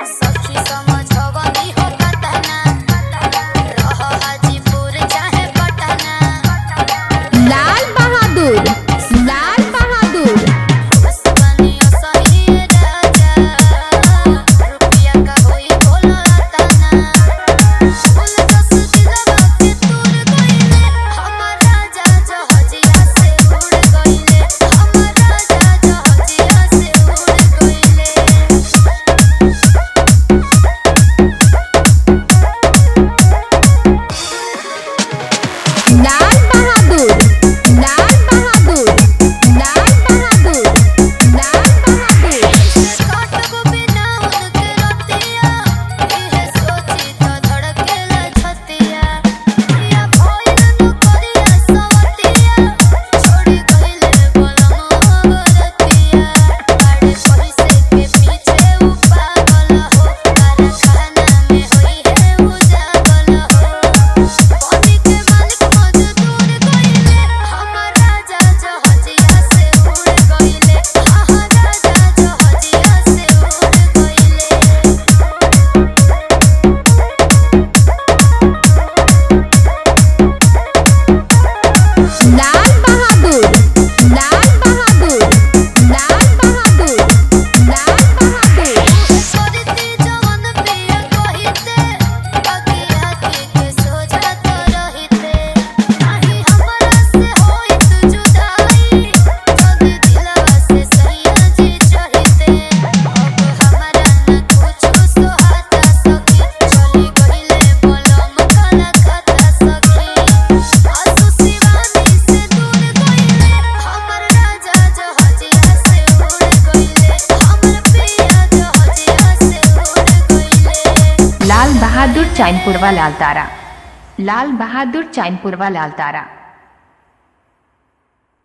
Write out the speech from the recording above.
सखी समझवनी हो कतना रह हाजीपुर चाहे पटना। लाल बहादुर, लाल बहादुर। बनियो सही राजा रुपया का होई बोलो तना। फूल दस दिलवा के तूर गइले हमर राजा जहाजिया से उड़ गइले। हमर राजा जहाजिया से उड़ गइले। लाल बहादुर, लाल बहादुर, लाल बहादुर, लाल बहादुर। काटबो बिना उनके रतिया इहे सोची तो धड़केला छतिया। प्रिया भइल न करिया सवतिया छोड़ी गइले बोलमो बरतिया। बड़े पैसे के पीछे उ पागल हो कारखाना में होई है उजागल हो। बनी के मालिक मजदूर गइले हमर राजा जहाजिया से उड़ गइले। आहा राजा जहाजिया से उड़ गइले। लाल बहादुर, लाल बहादुर, लाल बहादुर, लाल बहादुर। करती जवन पिया कहिते अगिया के सोझा तो रहिते। नाही हमरा से होइत जुदाई जदी दिलवा से सैया जी चहिते। अब हमरा न कुछु सोहाता सखी चली गइले बोलम काला खाता सखी। आसु शिवानी से दूर गइले हमर राजा जहाजिया से उड़ गइले। हमर पिया जहाजिया से उड़ गइले। लाल बहादुर चैनपुरवा लाल तारा, लाल बहादुर चैनपुरवा लाल तारा।